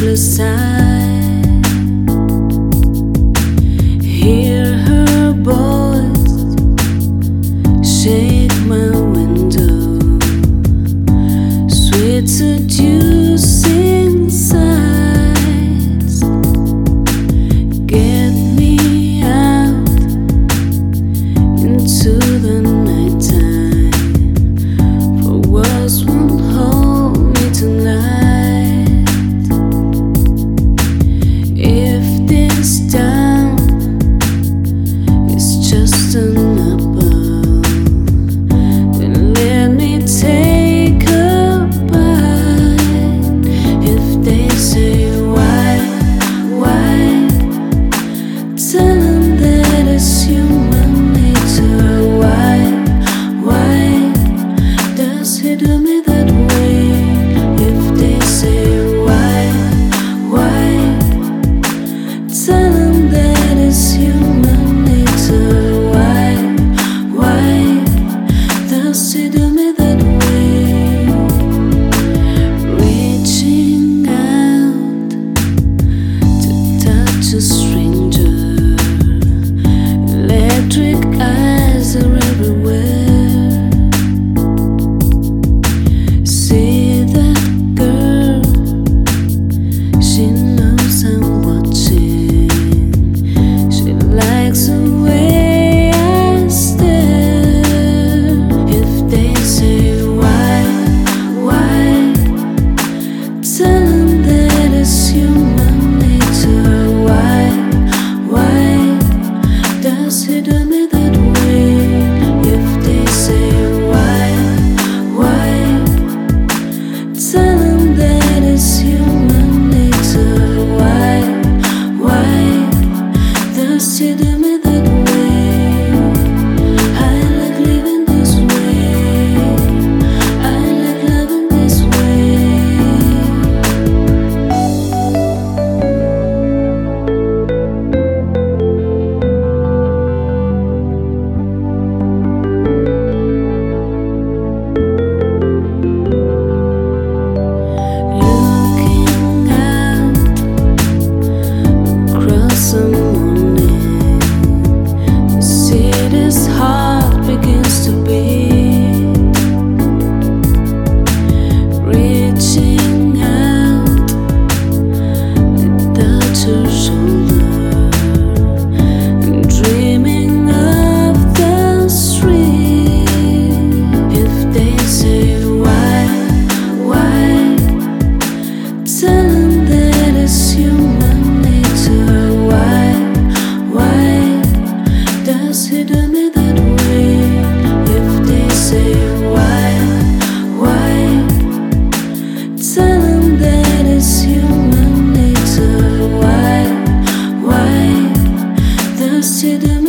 the side, hear her voice shake my window, sweet seducing sighs get me out into the nighttime, for words won't hold me tonight. If this town is just an apple, then let me take a bite. If they say why, tell them that it's human nature. Why does he do me that way? If they say why, tell them that it's human nature. Why does he do me that way? Reaching out to touch a stranger, electric eyes are everywhere. See that girl, she knows I'm watching. She likes the way I stare. If they say why, tell them that it's human nature. Why does he do me that way? If they say why, tell them that it's human nature. Why does he do me that way? I like living this way, I like loving this way. Looking out across the morning, the city's heart begins to beat. Reaching out, I touch her shoulder, and dreaming of the street. If they say why, tell them that it's human nature. Why does he do me that way? If they say why, tell them that it's human nature. Why does he do me